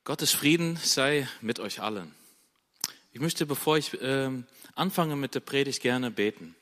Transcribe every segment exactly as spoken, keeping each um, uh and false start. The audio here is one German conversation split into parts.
Gottes Frieden sei mit euch allen. Ich möchte, bevor ich äh, anfange mit der Predigt, gerne beten.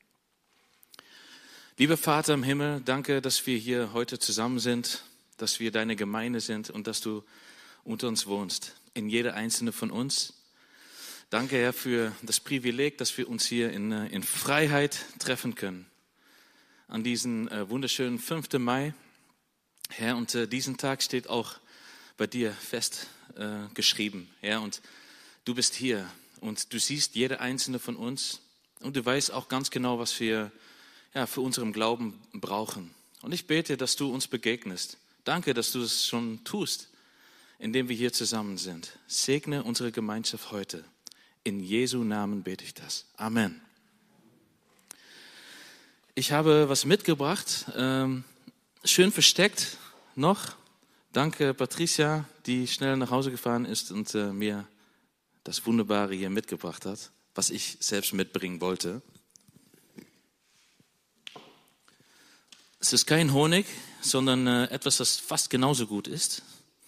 Lieber Vater im Himmel, danke, dass wir hier heute zusammen sind, dass wir deine Gemeinde sind und dass du unter uns wohnst, in jeder einzelne von uns. Danke, Herr, für das Privileg, dass wir uns hier in, in Freiheit treffen können. An diesem äh, wunderschönen fünften Mai. Herr, und äh, diesen Tag steht auch bei dir fest äh, geschrieben, Herr, und du bist hier und du siehst jede einzelne von uns und du weißt auch ganz genau, was wir ja, für unseren Glauben brauchen. Und ich bete, dass du uns begegnest. Danke, dass du es schon tust, indem wir hier zusammen sind. Segne unsere Gemeinschaft heute. In Jesu Namen bete ich das. Amen. Ich habe was mitgebracht, ähm, schön versteckt noch. Danke Patricia, die schnell nach Hause gefahren ist und äh, mir das Wunderbare hier mitgebracht hat, was ich selbst mitbringen wollte. Es ist kein Honig, sondern äh, etwas, das fast genauso gut ist.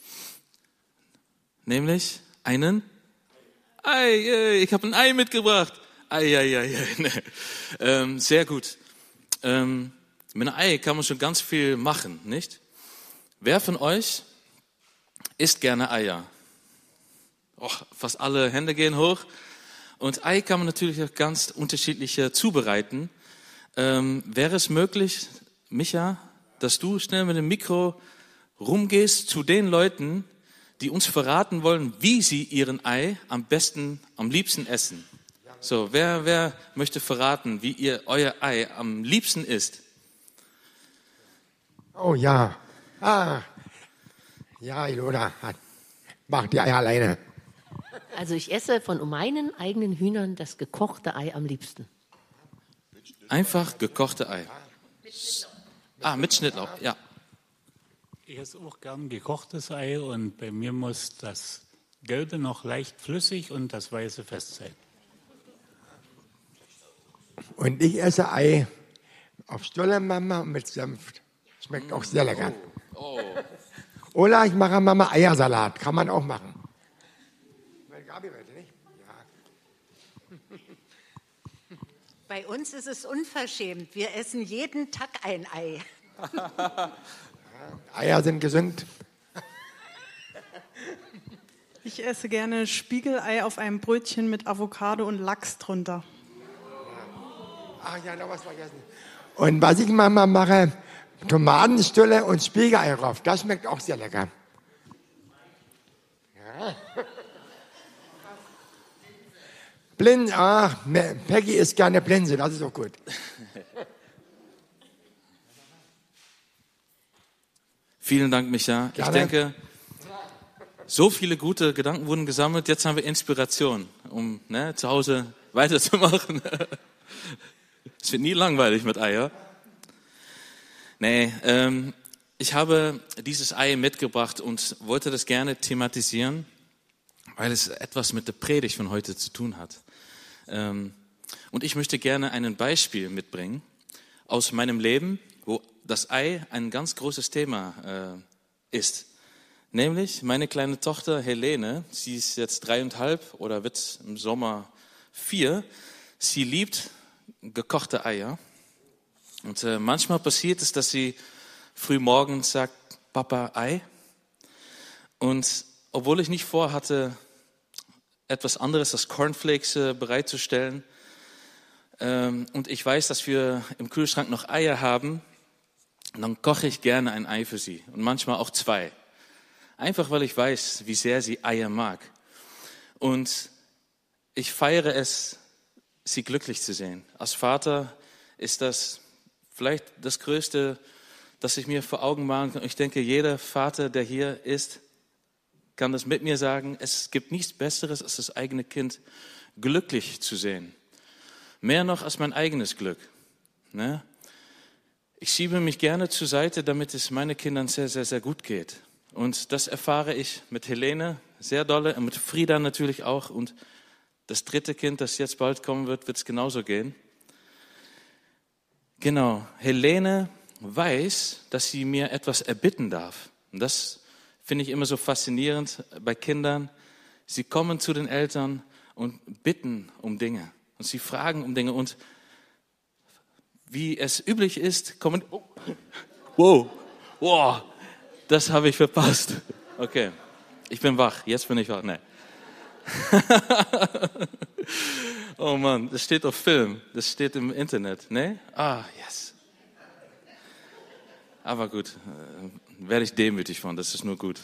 Nämlich einen Ei. Äh, ich habe ein Ei mitgebracht. Ei, ei, ei, ei. Nee. Ähm, sehr gut. Ähm, mit einem Ei kann man schon ganz viel machen, nicht? Wer von euch isst gerne Eier? Och, fast alle Hände gehen hoch. Und Ei kann man natürlich auch ganz unterschiedlich äh, zubereiten. Ähm, wäre es möglich, Micha, dass du schnell mit dem Mikro rumgehst zu den Leuten, die uns verraten wollen, wie sie ihren Ei am besten, am liebsten essen? So, wer, wer möchte verraten, wie ihr euer Ei am liebsten isst? Oh ja. Ah, ja, Ilona macht die Eier alleine. Also ich esse von meinen eigenen Hühnern das gekochte Ei am liebsten. Einfach gekochte Ei. Ah, mit Schnittlauch, ja. Ich esse auch gern gekochtes Ei und bei mir muss das Gelbe noch leicht flüssig und das Weiße fest sein. Und ich esse Ei auf Stulle, Mama, mit Senf. Schmeckt auch sehr lecker. Oh. Oder ich mache Mama Eiersalat. Kann man auch machen. Gabi, bitte, nicht? Ja. Bei uns ist es unverschämt. Wir essen jeden Tag ein Ei. Eier sind gesund. Ich esse gerne Spiegelei auf einem Brötchen mit Avocado und Lachs drunter. Ach ja, noch was vergessen. Und was ich manchmal mache, Tomatenstulle und Spiegelei drauf. Das schmeckt auch sehr lecker. Ja. Blind, ach, Peggy isst gerne Blinze, das ist auch gut. Vielen Dank, Micha. Ich Gerne. denke, so viele gute Gedanken wurden gesammelt. Jetzt haben wir Inspiration, um ne, zu Hause weiterzumachen. Es wird nie langweilig mit Eier. Nee, ähm, ich habe dieses Ei mitgebracht und wollte das gerne thematisieren, weil es etwas mit der Predigt von heute zu tun hat. Ähm, und ich möchte gerne ein Beispiel mitbringen aus meinem Leben, wo das Ei ein ganz großes Thema äh, ist. Nämlich meine kleine Tochter Helene, sie ist jetzt dreieinhalb oder wird im Sommer vier. Sie liebt gekochte Eier. Und äh, manchmal passiert es, dass sie früh morgens sagt, Papa, Ei. Und obwohl ich nicht vorhatte, etwas anderes als Cornflakes äh, bereitzustellen, ähm, und ich weiß, dass wir im Kühlschrank noch Eier haben, dann koche ich gerne ein Ei für sie. Und manchmal auch zwei. Einfach, weil ich weiß, wie sehr sie Eier mag. Und ich feiere es, sie glücklich zu sehen. Als Vater ist das vielleicht das Größte, das ich mir vor Augen machen kann. Ich denke, jeder Vater, der hier ist, kann das mit mir sagen. Es gibt nichts Besseres, als das eigene Kind glücklich zu sehen. Mehr noch als mein eigenes Glück. Ne? Ich schiebe mich gerne zur Seite, damit es meinen Kindern sehr, sehr, sehr gut geht. Und das erfahre ich mit Helene sehr dolle und mit Frieda natürlich auch. Und das dritte Kind, das jetzt bald kommen wird, wird es genauso gehen. Genau, Helene weiß, dass sie mir etwas erbitten darf. Und das finde ich immer so faszinierend bei Kindern. Sie kommen zu den Eltern und bitten um Dinge. Und sie fragen um Dinge. Und wie es üblich ist, kommen... Oh, wow, wow, das habe ich verpasst. Okay, ich bin wach. Jetzt bin ich wach. Nein. Oh Mann, das steht auf Film. Das steht im Internet. Ne? Ah, yes. Aber gut, äh, werde ich demütig von. Das ist nur gut.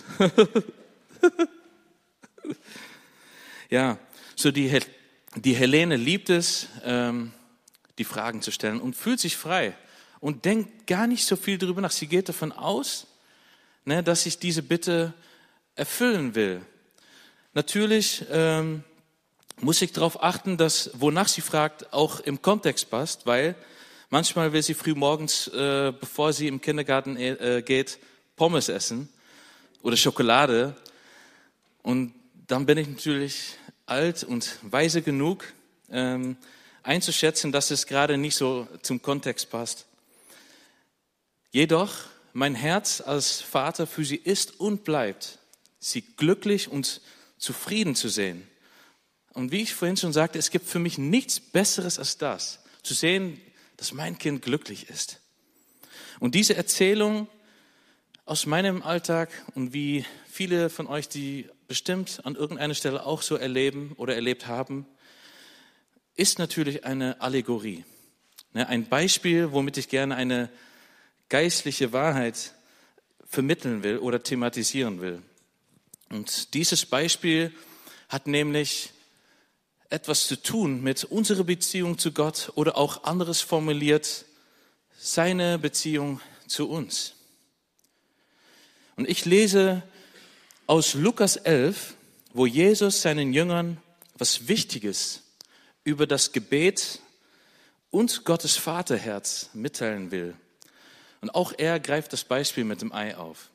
Ja, so die, Hel- die Helene liebt es, ähm, die Fragen zu stellen und fühlt sich frei und denkt gar nicht so viel darüber nach. Sie geht davon aus, ne, dass ich diese Bitte erfüllen will. Natürlich ähm, muss ich darauf achten, dass wonach sie fragt, auch im Kontext passt, weil manchmal will sie früh morgens, äh, bevor sie im Kindergarten äh, geht, Pommes essen oder Schokolade. Und dann bin ich natürlich alt und weise genug, ähm, einzuschätzen, dass es gerade nicht so zum Kontext passt. Jedoch, mein Herz als Vater für sie ist und bleibt, sie glücklich und zufrieden zu sehen. Und wie ich vorhin schon sagte, es gibt für mich nichts Besseres als das, zu sehen, dass mein Kind glücklich ist. Und diese Erzählung aus meinem Alltag und wie viele von euch, die bestimmt an irgendeiner Stelle auch so erleben oder erlebt haben, ist natürlich eine Allegorie. Ein Beispiel, womit ich gerne eine geistliche Wahrheit vermitteln will oder thematisieren will. Und dieses Beispiel hat nämlich etwas zu tun mit unserer Beziehung zu Gott oder auch anderes formuliert, seine Beziehung zu uns. Und ich lese aus Lukas elf, wo Jesus seinen Jüngern was Wichtiges über das Gebet und Gottes Vaterherz mitteilen will. Und auch er greift das Beispiel mit dem Ei auf.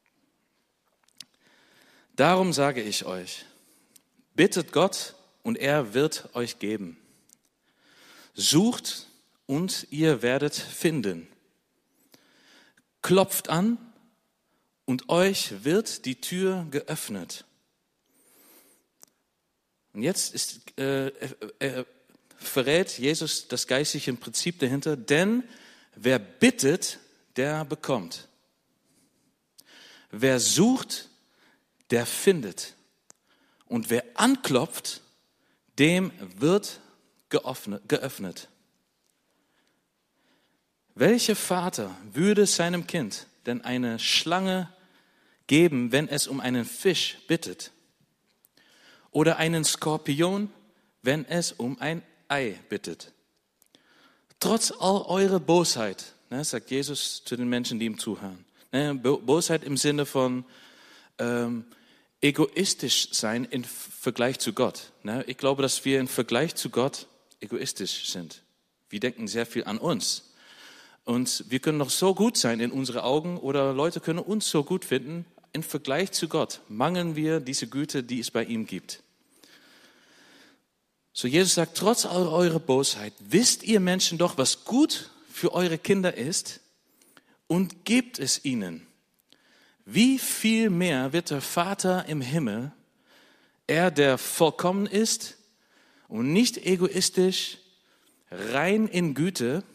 Darum sage ich euch, bittet Gott und er wird euch geben. Sucht und ihr werdet finden. Klopft an und euch wird die Tür geöffnet. Und jetzt ist, äh, äh, verrät Jesus das geistliche Prinzip dahinter, denn wer bittet, der bekommt. Wer sucht, der findet. Und wer anklopft, dem wird geöffnet. Welcher Vater würde seinem Kind denn eine Schlange geben, wenn es um einen Fisch bittet? Oder einen Skorpion, wenn es um ein Ei bittet? Trotz all eurer Bosheit, ne, sagt Jesus zu den Menschen, die ihm zuhören. Ne, Bosheit im Sinne von ähm, egoistisch sein im Vergleich zu Gott. Ne? Ich glaube, dass wir im Vergleich zu Gott egoistisch sind. Wir denken sehr viel an uns. Und wir können noch so gut sein in unseren Augen oder Leute können uns so gut finden. Im Vergleich zu Gott mangeln wir diese Güte, die es bei ihm gibt. So Jesus sagt, trotz all eurer Bosheit, wisst ihr Menschen doch, was gut für eure Kinder ist und gebt es ihnen. Wie viel mehr wird der Vater im Himmel, er, der vollkommen ist und nicht egoistisch, rein in Güte,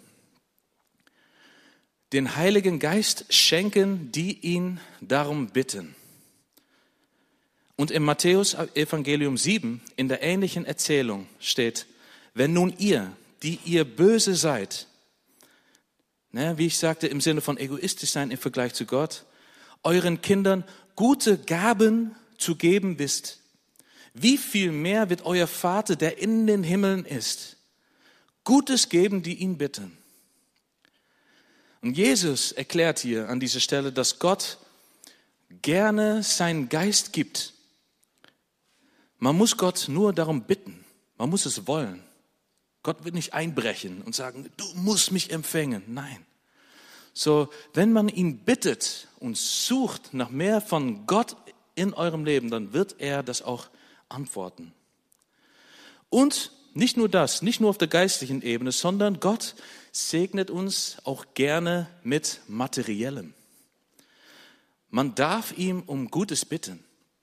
den Heiligen Geist schenken, die ihn darum bitten. Und im Matthäus Evangelium sieben, in der ähnlichen Erzählung steht, wenn nun ihr, die ihr böse seid, ne, wie ich sagte, im Sinne von egoistisch sein im Vergleich zu Gott, euren Kindern gute Gaben zu geben wisst, wie viel mehr wird euer Vater, der in den Himmeln ist, Gutes geben, die ihn bitten. Und Jesus erklärt hier an dieser Stelle, dass Gott gerne seinen Geist gibt. Man muss Gott nur darum bitten, man muss es wollen. Gott wird nicht einbrechen und sagen, du musst mich empfangen. Nein. So, wenn man ihn bittet und sucht nach mehr von Gott in eurem Leben, dann wird er das auch antworten. Und nicht nur das, nicht nur auf der geistlichen Ebene, sondern Gott segnet uns auch gerne mit Materiellem. Man darf ihm um Gutes bitten.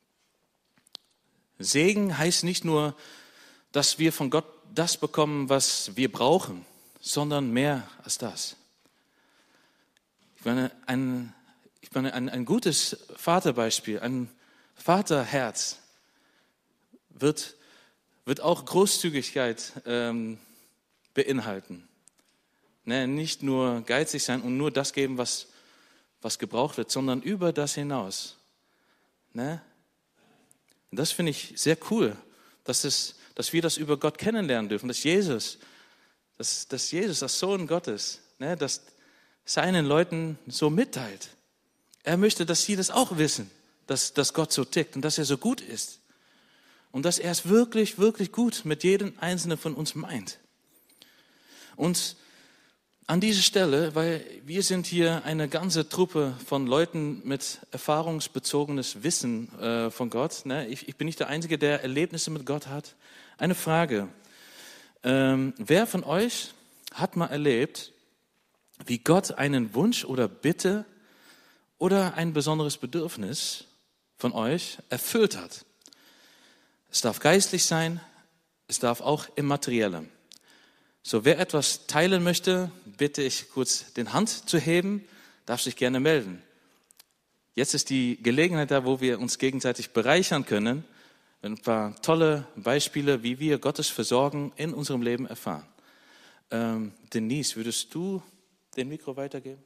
Segen heißt nicht nur, dass wir von Gott das bekommen, was wir brauchen, sondern mehr als das. Ich meine, ein, ich meine, ein, ein gutes Vaterbeispiel, ein Vaterherz wird, wird auch Großzügigkeit ähm, beinhalten. Ne, nicht nur geizig sein und nur das geben, was, was gebraucht wird, sondern über das hinaus. Ne? Und das finde ich sehr cool, dass, es, dass wir das über Gott kennenlernen dürfen, dass Jesus, dass, dass Jesus, das Sohn Gottes, ne, das seinen Leuten so mitteilt. Er möchte, dass sie das auch wissen, dass, dass Gott so tickt und dass er so gut ist. Und dass er es wirklich, wirklich gut mit jedem Einzelnen von uns meint. Und an dieser Stelle, weil wir sind hier eine ganze Truppe von Leuten mit erfahrungsbezogenes Wissen äh, von Gott. Ne? Ich, ich bin nicht der Einzige, der Erlebnisse mit Gott hat. Eine Frage. Ähm, wer von euch hat mal erlebt, wie Gott einen Wunsch oder Bitte oder ein besonderes Bedürfnis von euch erfüllt hat? Es darf geistlich sein, es darf auch im Materiellen. So, wer etwas teilen möchte, bitte ich kurz den Hand zu heben, darf sich gerne melden. Jetzt ist die Gelegenheit da, wo wir uns gegenseitig bereichern können, ein paar tolle Beispiele, wie wir Gottes Versorgung in unserem Leben erfahren. Ähm, Denise, würdest du den Mikro weitergeben?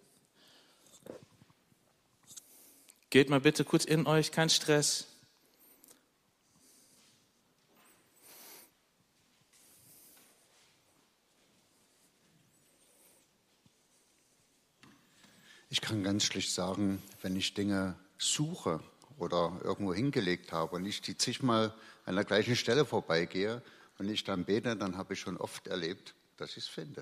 Geht mal bitte kurz in euch, kein Stress. Ich kann ganz schlicht sagen, wenn ich Dinge suche oder irgendwo hingelegt habe und ich die zigmal an der gleichen Stelle vorbeigehe und ich dann bete, dann habe ich schon oft erlebt, dass ich es finde.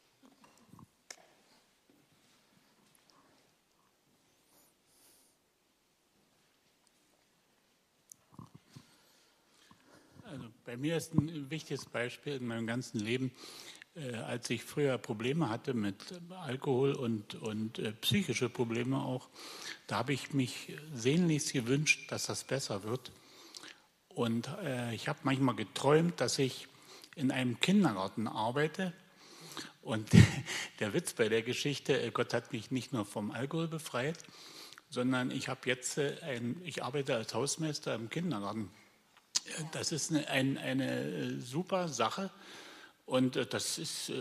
Also bei mir ist ein wichtiges Beispiel in meinem ganzen Leben, äh, als ich früher Probleme hatte mit Alkohol und, und äh, psychische Probleme auch, da habe ich mich sehnlichst gewünscht, dass das besser wird. Und äh, ich habe manchmal geträumt, dass ich in einem Kindergarten arbeite. Und der Witz bei der Geschichte, Gott hat mich nicht nur vom Alkohol befreit, sondern ich habe jetzt ein, ich arbeite als Hausmeister im Kindergarten. Das ist eine, ein, eine super Sache und das ist,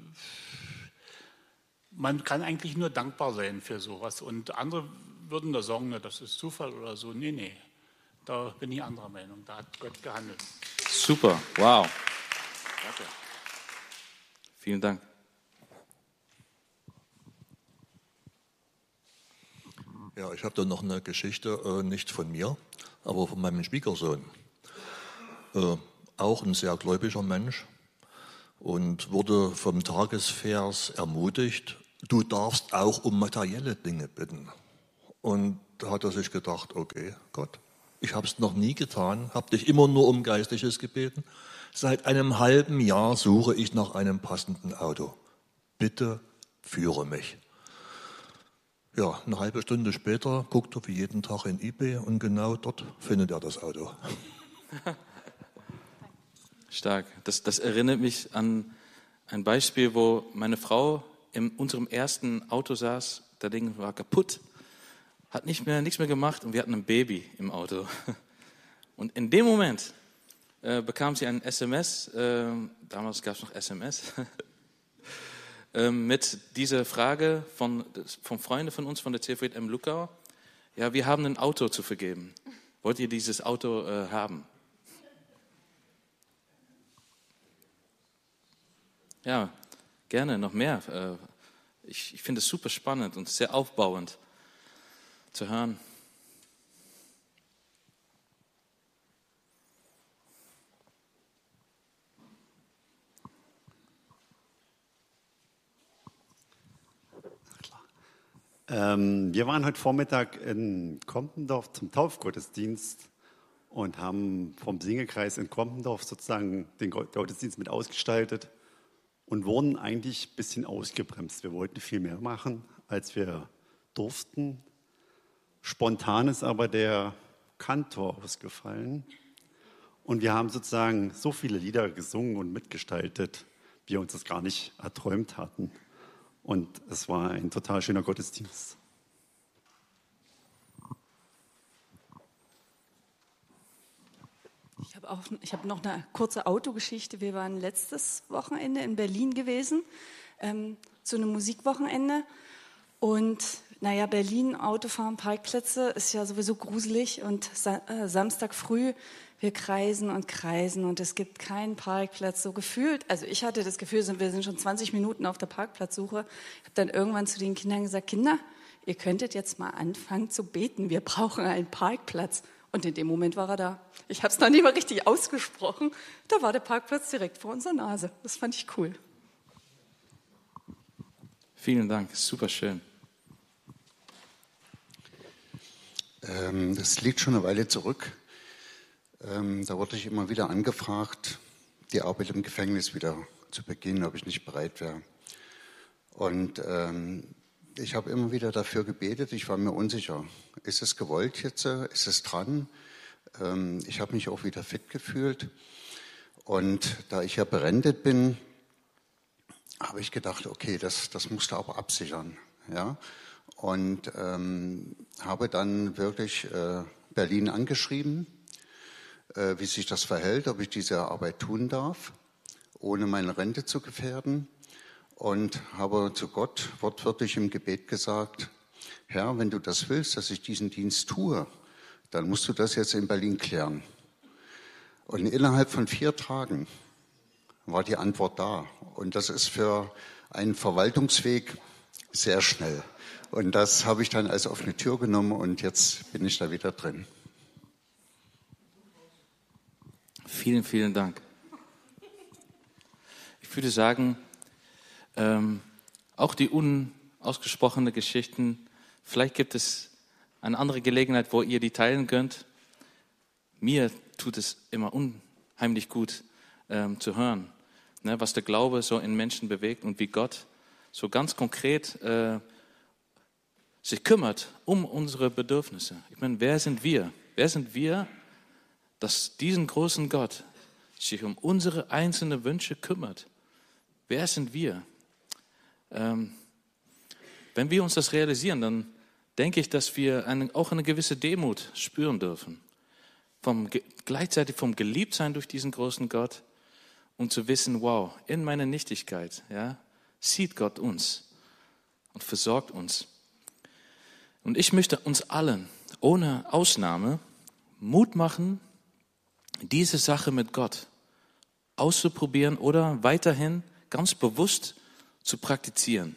man kann eigentlich nur dankbar sein für sowas. Und andere würden da sagen, na, das ist Zufall oder so. Nee, nee, da bin ich anderer Meinung, da hat Gott gehandelt. Super, wow. Danke. Vielen Dank. Ja, ich habe da noch eine Geschichte, äh, nicht von mir, aber von meinem Schwiegersohn. Äh, auch ein sehr gläubiger Mensch und wurde vom Tagesvers ermutigt, du darfst auch um materielle Dinge bitten. Und da hat er sich gedacht, okay, Gott, ich habe es noch nie getan, habe dich immer nur um Geistliches gebeten. Seit einem halben Jahr suche ich nach einem passenden Auto. Bitte führe mich. Ja, eine halbe Stunde später guckt er wie jeden Tag in eBay und genau dort findet er das Auto. Stark. Das, das erinnert mich an ein Beispiel, wo meine Frau in unserem ersten Auto saß. Das Ding war kaputt, hat nicht mehr, nichts mehr gemacht und wir hatten ein Baby im Auto. Und in dem Moment äh, bekam sie ein S M S, äh, damals gab es noch S M S, äh, mit dieser Frage von, von Freunden von uns von der C V M Luckau. Ja, wir haben ein Auto zu vergeben. Wollt ihr dieses Auto äh, haben? Ja, gerne, noch mehr. Ich, ich finde es super spannend und sehr aufbauend zu hören. Ähm, wir waren heute Vormittag in Kompendorf zum Taufgottesdienst und haben vom Singekreis in Kompendorf sozusagen den Gottesdienst mit ausgestaltet. Und wurden eigentlich ein bisschen ausgebremst. Wir wollten viel mehr machen, als wir durften. Spontan ist aber der Kantor ausgefallen. Und wir haben sozusagen so viele Lieder gesungen und mitgestaltet, wie wir uns das gar nicht erträumt hatten. Und es war ein total schöner Gottesdienst. Ich habe auch, ich habe noch eine kurze Autogeschichte. Wir waren letztes Wochenende in Berlin gewesen, ähm, zu einem Musikwochenende. Und naja, Berlin, Autofahren, Parkplätze ist ja sowieso gruselig. Und sa- äh, Samstag früh, wir kreisen und kreisen und es gibt keinen Parkplatz. So gefühlt, also ich hatte das Gefühl, wir sind schon zwanzig Minuten auf der Parkplatzsuche. Ich habe dann irgendwann zu den Kindern gesagt, Kinder, ihr könntet jetzt mal anfangen zu beten. Wir brauchen einen Parkplatz. Und in dem Moment war er da. Ich habe es noch nicht mal richtig ausgesprochen. Da war der Parkplatz direkt vor unserer Nase. Das fand ich cool. Vielen Dank, super schön. Ähm, das liegt schon eine Weile zurück. Ähm, da wurde ich immer wieder angefragt, die Arbeit im Gefängnis wieder zu beginnen, ob ich nicht bereit wäre. Und ähm, ich habe immer wieder dafür gebetet, ich war mir unsicher. Ist es gewollt jetzt? Ist es dran? Ähm, ich habe mich auch wieder fit gefühlt. Und da ich ja berentet bin, habe ich gedacht, okay, das, das musst du aber absichern. Ja? Und ähm, habe dann wirklich äh, Berlin angeschrieben, äh, wie sich das verhält, ob ich diese Arbeit tun darf, ohne meine Rente zu gefährden. Und habe zu Gott wortwörtlich im Gebet gesagt, Herr, wenn du das willst, dass ich diesen Dienst tue, dann musst du das jetzt in Berlin klären. Und innerhalb von vier Tagen war die Antwort da. Und das ist für einen Verwaltungsweg sehr schnell. Und das habe ich dann als offene Tür genommen und jetzt bin ich da wieder drin. Vielen, vielen Dank. Ich würde sagen, ähm, auch die unausgesprochenen Geschichten, vielleicht gibt es eine andere Gelegenheit, wo ihr die teilen könnt. Mir tut es immer unheimlich gut ähm, zu hören, ne, was der Glaube so in Menschen bewegt und wie Gott so ganz konkret äh, sich kümmert um unsere Bedürfnisse. Ich meine, wer sind wir? Wer sind wir, dass diesen großen Gott sich um unsere einzelnen Wünsche kümmert? Wer sind wir? Ähm, wenn wir uns das realisieren, dann denke ich, dass wir eine, auch eine gewisse Demut spüren dürfen. Vom, gleichzeitig vom Geliebtsein durch diesen großen Gott und zu wissen, wow, in meiner Nichtigkeit, ja, sieht Gott uns und versorgt uns. Und ich möchte uns allen, ohne Ausnahme, Mut machen, diese Sache mit Gott auszuprobieren oder weiterhin ganz bewusst zu praktizieren.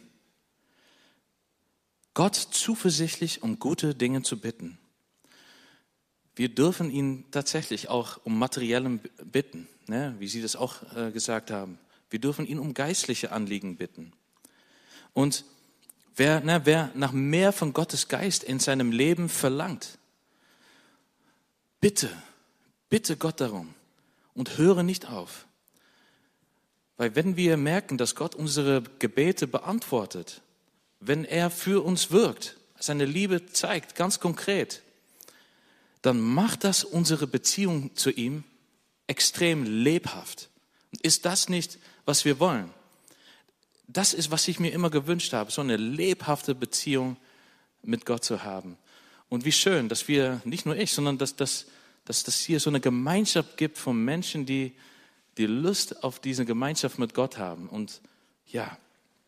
Gott zuversichtlich um gute Dinge zu bitten. Wir dürfen ihn tatsächlich auch um materiellen bitten, ne, wie Sie das auch äh, gesagt haben. Wir dürfen ihn um geistliche Anliegen bitten. Und wer, ne, wer nach mehr von Gottes Geist in seinem Leben verlangt, bitte, bitte Gott darum und höre nicht auf. Weil wenn wir merken, dass Gott unsere Gebete beantwortet, wenn er für uns wirkt, seine Liebe zeigt, ganz konkret, dann macht das unsere Beziehung zu ihm extrem lebhaft. Ist das nicht, was wir wollen? Das ist, was ich mir immer gewünscht habe, so eine lebhafte Beziehung mit Gott zu haben. Und wie schön, dass wir, nicht nur ich, sondern dass das dass das hier so eine Gemeinschaft gibt von Menschen, die die Lust auf diese Gemeinschaft mit Gott haben. Und ja,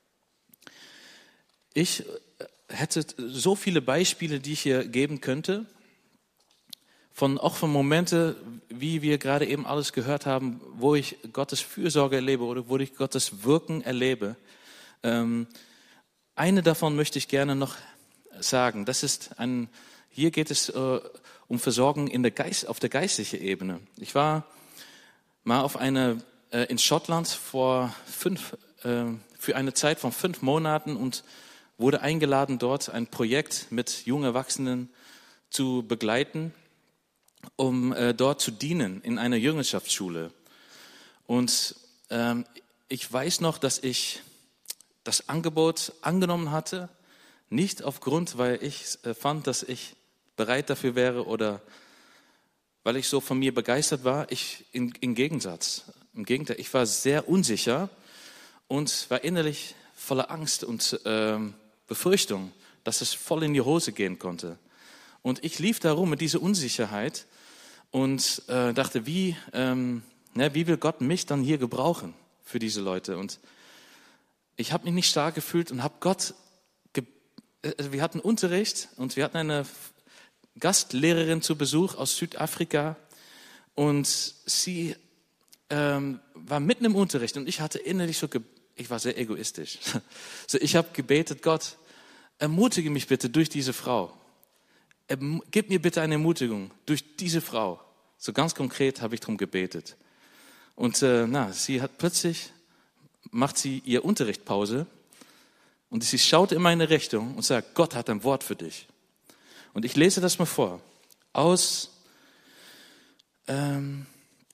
ich hätte so viele Beispiele, die ich hier geben könnte, von, auch von Momente, wie wir gerade eben alles gehört haben, wo ich Gottes Fürsorge erlebe oder wo ich Gottes Wirken erlebe. Ähm, eine davon möchte ich gerne noch sagen. Das ist ein, hier geht es äh, um Versorgung in der Geist, auf der geistlichen Ebene. Ich war mal auf eine, äh, in Schottland vor fünf, äh, für eine Zeit von fünf Monaten und wurde eingeladen, dort ein Projekt mit jungen Erwachsenen zu begleiten, um äh, dort zu dienen in einer Jüngerschaftsschule. Und ähm, ich weiß noch, dass ich das Angebot angenommen hatte, nicht aufgrund, weil ich äh, fand, dass ich bereit dafür wäre oder weil ich so von mir begeistert war. Ich im, im Gegensatz, im Gegenteil, ich war sehr unsicher und war innerlich voller Angst und ähm, Befürchtung, dass es voll in die Hose gehen konnte. Und ich lief da rum mit dieser Unsicherheit und äh, dachte, wie, ähm, ne, wie will Gott mich dann hier gebrauchen für diese Leute? Und ich habe mich nicht stark gefühlt und habe Gott, ge- äh, wir hatten Unterricht und wir hatten eine Gastlehrerin zu Besuch aus Südafrika und sie ähm, war mitten im Unterricht und ich hatte innerlich so, ge- ich war sehr egoistisch. So, ich habe gebetet, Gott, ermutige mich bitte durch diese Frau. Erm- Gib mir bitte eine Ermutigung durch diese Frau. So ganz konkret habe ich darum gebetet. Und äh, na, sie hat plötzlich, macht sie ihr Unterrichtpause und sie schaut in meine Richtung und sagt, Gott hat ein Wort für dich. Und ich lese das mal vor, aus, ähm,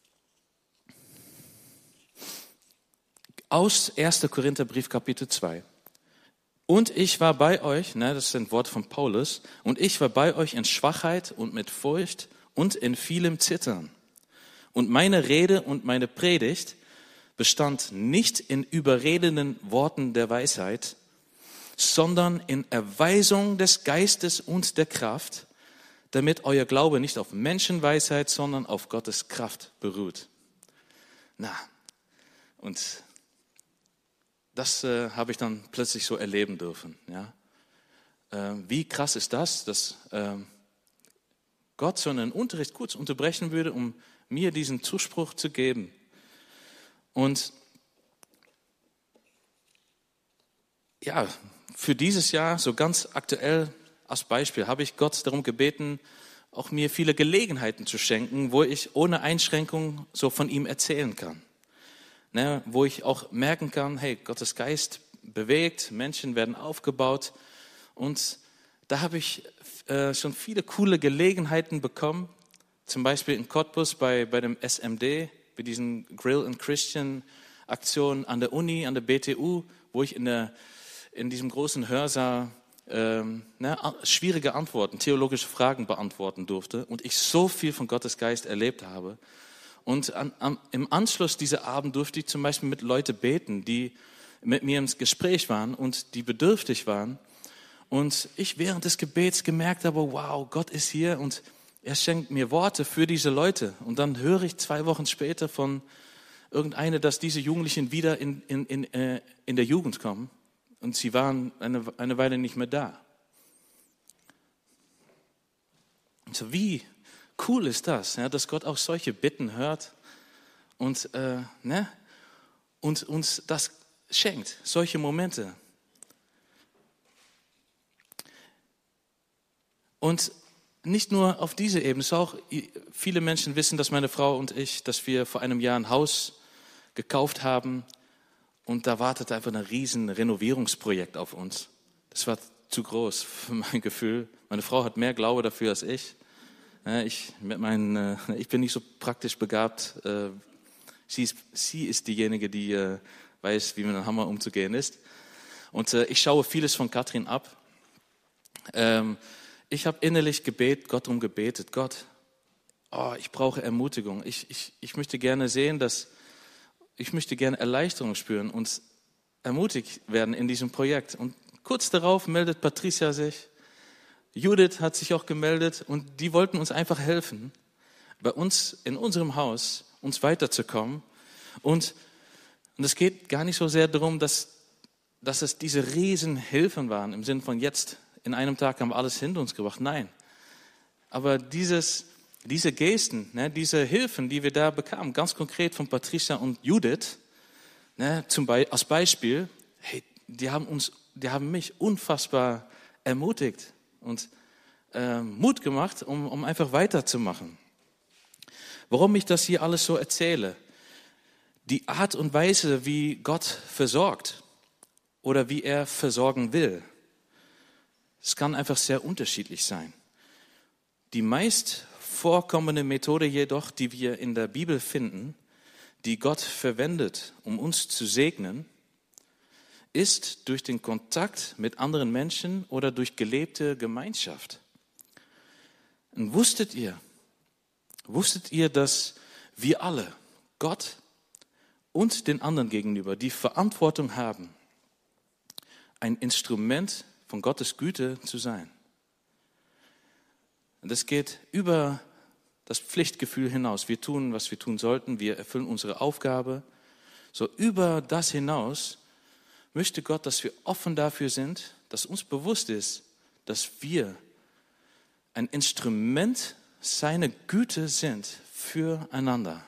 aus erster Korintherbrief, Kapitel zwei. Und ich war bei euch, ne, das sind Worte von Paulus, und ich war bei euch in Schwachheit und mit Furcht und in vielem Zittern. Und meine Rede und meine Predigt bestand nicht in überredenden Worten der Weisheit, sondern in Erweisung des Geistes und der Kraft, damit euer Glaube nicht auf Menschenweisheit, sondern auf Gottes Kraft beruht. Na, und das äh, habe ich dann plötzlich so erleben dürfen. Ja? Äh, wie krass ist das, dass äh, Gott so einen Unterricht kurz unterbrechen würde, um mir diesen Zuspruch zu geben. Und ja, für dieses Jahr, so ganz aktuell als Beispiel, habe ich Gott darum gebeten, auch mir viele Gelegenheiten zu schenken, wo ich ohne Einschränkung so von ihm erzählen kann. Ne, wo ich auch merken kann, hey, Gottes Geist bewegt, Menschen werden aufgebaut. Und da habe ich äh, schon viele coole Gelegenheiten bekommen, zum Beispiel in Cottbus bei, bei dem S M D, bei diesen Grill and Christian Aktionen an der Uni, an der B T U, wo ich in der in diesem großen Hörsaal ähm, ne, schwierige Antworten, theologische Fragen beantworten durfte und ich so viel von Gottes Geist erlebt habe. Und an, an, im Anschluss dieser Abend durfte ich zum Beispiel mit Leuten beten, die mit mir im Gespräch waren und die bedürftig waren. Und ich während des Gebets gemerkt habe, wow, Gott ist hier und er schenkt mir Worte für diese Leute. Und dann höre ich zwei Wochen später von irgendeiner, dass diese Jugendlichen wieder in, in, in, äh, in der Jugend kommen. Und sie waren eine, eine Weile nicht mehr da. So, wie cool ist das, ja, dass Gott auch solche Bitten hört und, äh, ne, und uns das schenkt, solche Momente. Und nicht nur auf diese Ebene, so auch viele Menschen wissen, dass meine Frau und ich, dass wir vor einem Jahr ein Haus gekauft haben. Und da wartete einfach ein riesen Renovierungsprojekt auf uns. Das war zu groß für mein Gefühl. Meine Frau hat mehr Glaube dafür als ich. Ich, mit meinen, ich bin nicht so praktisch begabt. Sie ist, sie ist diejenige, die weiß, wie mit einem Hammer umzugehen ist. Und ich schaue vieles von Katrin ab. Ich habe innerlich gebetet, Gott darum gebetet. Gott, oh, ich brauche Ermutigung. Ich, ich, ich möchte gerne sehen, dass Ich möchte gerne Erleichterung spüren und ermutigt werden in diesem Projekt. Und kurz darauf meldet Patricia sich, Judith hat sich auch gemeldet und die wollten uns einfach helfen, bei uns in unserem Haus uns weiterzukommen. Und, und es geht gar nicht so sehr darum, dass, dass es diese Riesenhilfen waren, im Sinne von jetzt, in einem Tag haben wir alles hinter uns gebracht. Nein, aber dieses... Diese Gesten, ne, diese Hilfen, die wir da bekamen, ganz konkret von Patricia und Judith, ne, zum Be- als Beispiel, hey, die haben uns, die haben mich unfassbar ermutigt und äh, Mut gemacht, um, um einfach weiterzumachen. Warum ich das hier alles so erzähle? Die Art und Weise, wie Gott versorgt oder wie er versorgen will, es kann einfach sehr unterschiedlich sein. Die meist vorkommende Methode jedoch, die wir in der Bibel finden, die Gott verwendet, um uns zu segnen, ist durch den Kontakt mit anderen Menschen oder durch gelebte Gemeinschaft. Und wusstet ihr, wusstet ihr, dass wir alle, Gott und den anderen gegenüber, die Verantwortung haben, ein Instrument von Gottes Güte zu sein? Und das geht über das Pflichtgefühl hinaus. Wir tun, was wir tun sollten. Wir erfüllen unsere Aufgabe. So über das hinaus möchte Gott, dass wir offen dafür sind, dass uns bewusst ist, dass wir ein Instrument seiner Güte sind füreinander.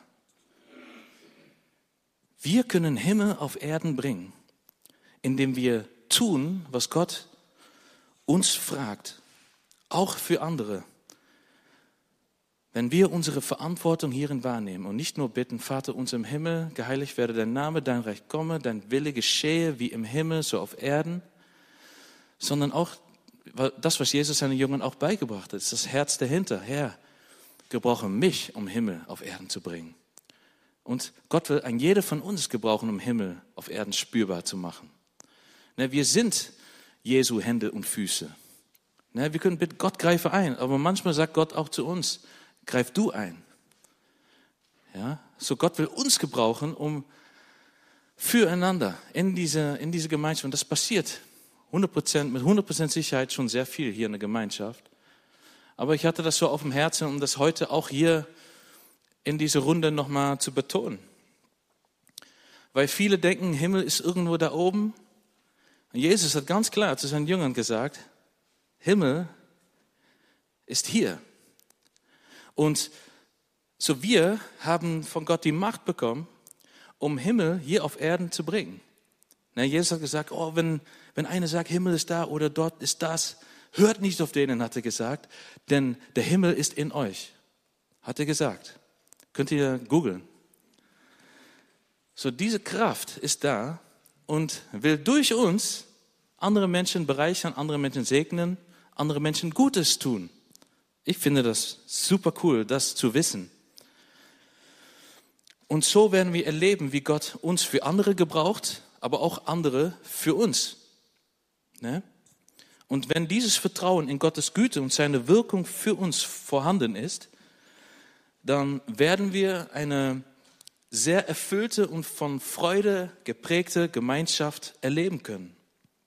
Wir können Himmel auf Erden bringen, indem wir tun, was Gott uns fragt, auch für andere. Wenn wir unsere Verantwortung hierin wahrnehmen und nicht nur bitten, Vater unser im Himmel, geheiligt werde dein Name, dein Reich komme, dein Wille geschehe wie im Himmel, so auf Erden, sondern auch das, was Jesus seinen Jüngern auch beigebracht hat, ist das Herz dahinter. Herr, gebrauche mich, um Himmel auf Erden zu bringen. Und Gott will ein jeder von uns gebrauchen, um Himmel auf Erden spürbar zu machen. Wir sind Jesu Hände und Füße. Wir können bitten, Gott greife ein, aber manchmal sagt Gott auch zu uns, greif du ein. Ja, so Gott will uns gebrauchen, um füreinander in diese, in diese Gemeinschaft, und das passiert hundert Prozent, mit hundert Prozent Sicherheit schon sehr viel hier in der Gemeinschaft. Aber ich hatte das so auf dem Herzen, um das heute auch hier in dieser Runde nochmal zu betonen. Weil viele denken, Himmel ist irgendwo da oben. Und Jesus hat ganz klar zu seinen Jüngern gesagt, Himmel ist hier. Und so wir haben von Gott die Macht bekommen, um Himmel hier auf Erden zu bringen. Na, Jesus hat gesagt, oh, wenn, wenn einer sagt, Himmel ist da oder dort ist das, hört nicht auf denen, hat er gesagt, denn der Himmel ist in euch, hat er gesagt. Könnt ihr googeln. So diese Kraft ist da und will durch uns andere Menschen bereichern, andere Menschen segnen, andere Menschen Gutes tun. Ich finde das super cool, das zu wissen. Und so werden wir erleben, wie Gott uns für andere gebraucht, aber auch andere für uns. Ne? Und wenn dieses Vertrauen in Gottes Güte und seine Wirkung für uns vorhanden ist, dann werden wir eine sehr erfüllte und von Freude geprägte Gemeinschaft erleben können.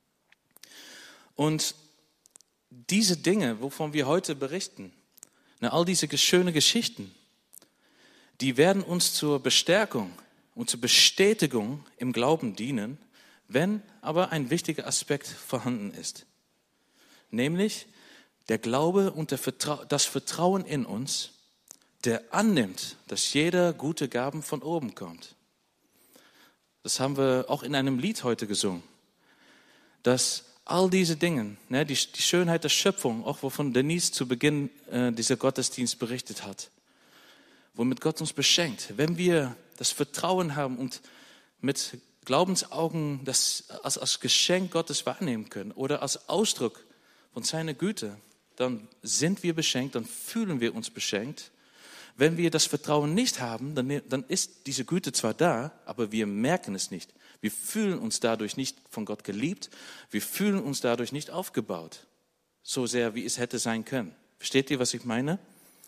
Und diese Dinge, wovon wir heute berichten, na, all diese schönen Geschichten, die werden uns zur Bestärkung und zur Bestätigung im Glauben dienen, wenn aber ein wichtiger Aspekt vorhanden ist. Nämlich der Glaube und der Vertra- das Vertrauen in uns, der annimmt, dass jeder gute Gaben von oben kommt. Das haben wir auch in einem Lied heute gesungen, dass all diese Dinge, ne, die, die Schönheit der Schöpfung, auch wovon Denise zu Beginn äh, dieser Gottesdienst berichtet hat, womit Gott uns beschenkt, wenn wir das Vertrauen haben und mit Glaubensaugen das als, als Geschenk Gottes wahrnehmen können oder als Ausdruck von seiner Güte, dann sind wir beschenkt, dann fühlen wir uns beschenkt. Wenn wir das Vertrauen nicht haben, dann, dann ist diese Güte zwar da, aber wir merken es nicht. Wir fühlen uns dadurch nicht von Gott geliebt, wir fühlen uns dadurch nicht aufgebaut, so sehr wie es hätte sein können. Versteht ihr, was ich meine?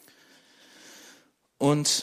Und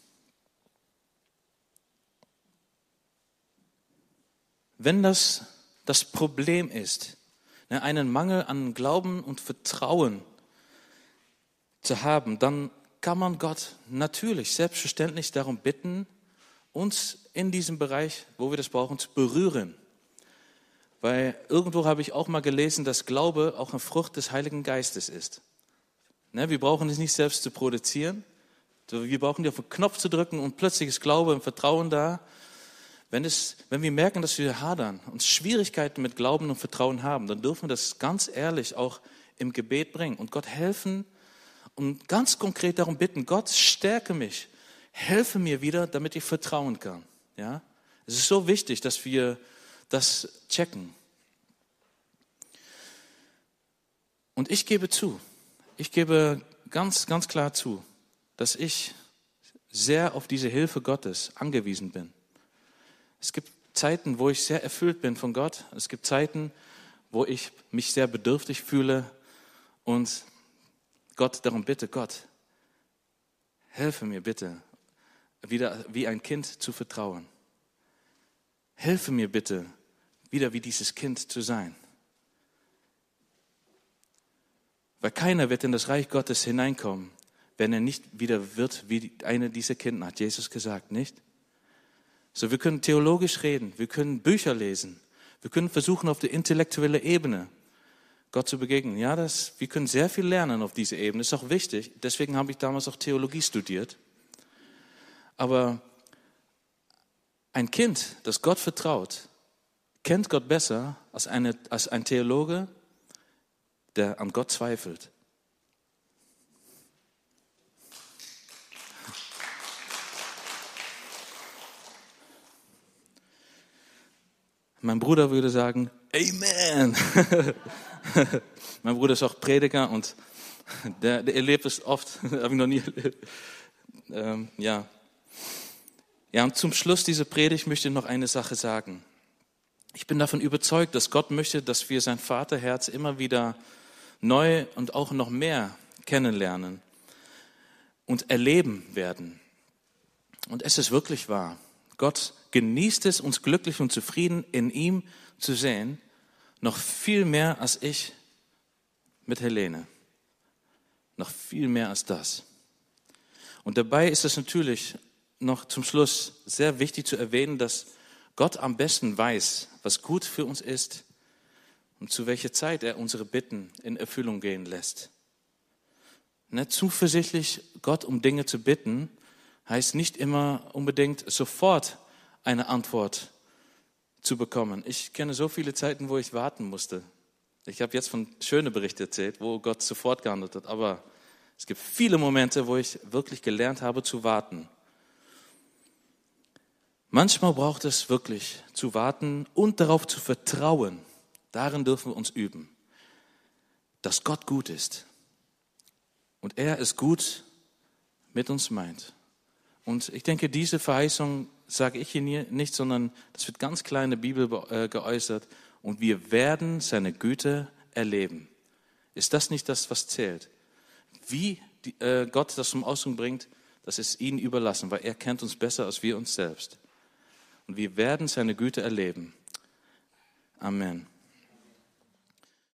wenn das das Problem ist, einen Mangel an Glauben und Vertrauen zu haben, dann kann man Gott natürlich selbstverständlich darum bitten, uns in diesem Bereich, wo wir das brauchen, zu berühren. Weil irgendwo habe ich auch mal gelesen, dass Glaube auch eine Frucht des Heiligen Geistes ist. Ne, wir brauchen es nicht selbst zu produzieren. Wir brauchen nicht auf den Knopf zu drücken und plötzlich ist Glaube und Vertrauen da. Wenn, es, wenn wir merken, dass wir hadern und Schwierigkeiten mit Glauben und Vertrauen haben, dann dürfen wir das ganz ehrlich auch im Gebet bringen und Gott helfen und ganz konkret darum bitten, Gott, stärke mich, helfe mir wieder, damit ich vertrauen kann. Ja? Es ist so wichtig, dass wir das checken. Und ich gebe zu, ich gebe ganz, ganz klar zu, dass ich sehr auf diese Hilfe Gottes angewiesen bin. Es gibt Zeiten, wo ich sehr erfüllt bin von Gott. Es gibt Zeiten, wo ich mich sehr bedürftig fühle und Gott darum bitte, Gott, helfe mir bitte, wieder wie ein Kind zu vertrauen. Helfe mir bitte, wieder wie dieses Kind zu sein. Weil keiner wird in das Reich Gottes hineinkommen, wenn er nicht wieder wird wie eine dieser Kinder, hat Jesus gesagt, nicht? So, wir können theologisch reden, wir können Bücher lesen, wir können versuchen, auf der intellektuellen Ebene Gott zu begegnen. Ja, das, wir können sehr viel lernen auf dieser Ebene, das ist auch wichtig. Deswegen habe ich damals auch Theologie studiert. Aber ein Kind, das Gott vertraut, kennt Gott besser als, eine, als ein Theologe, der an Gott zweifelt. Mein Bruder würde sagen, Amen. Mein Bruder ist auch Prediger und der, der erlebt es oft, habe ich noch nie erlebt. Ähm, ja. ja, und zum Schluss dieser Predigt möchte ich noch eine Sache sagen. Ich bin davon überzeugt, dass Gott möchte, dass wir sein Vaterherz immer wieder neu und auch noch mehr kennenlernen und erleben werden. Und es ist wirklich wahr. Gott genießt es, uns glücklich und zufrieden in ihm zu sehen, noch viel mehr als ich mit Helene. Noch viel mehr als das. Und dabei ist es natürlich noch zum Schluss sehr wichtig zu erwähnen, dass Gott am besten weiß, was gut für uns ist und zu welcher Zeit er unsere Bitten in Erfüllung gehen lässt. Nicht zuversichtlich Gott um Dinge zu bitten, heißt nicht immer unbedingt sofort eine Antwort zu bekommen. Ich kenne so viele Zeiten, wo ich warten musste. Ich habe jetzt von schönen Berichten erzählt, wo Gott sofort gehandelt hat, aber es gibt viele Momente, wo ich wirklich gelernt habe zu warten. Manchmal braucht es wirklich zu warten und darauf zu vertrauen. Darin dürfen wir uns üben, dass Gott gut ist. Und er es gut mit uns meint. Und ich denke, diese Verheißung sage ich hier nicht, sondern das wird ganz klein in der Bibel geäußert. Und wir werden seine Güte erleben. Ist das nicht das, was zählt? Wie die, äh, Gott das zum Ausdruck bringt, das ist ihm überlassen, weil er kennt uns besser als wir uns selbst. Und wir werden seine Güte erleben. Amen.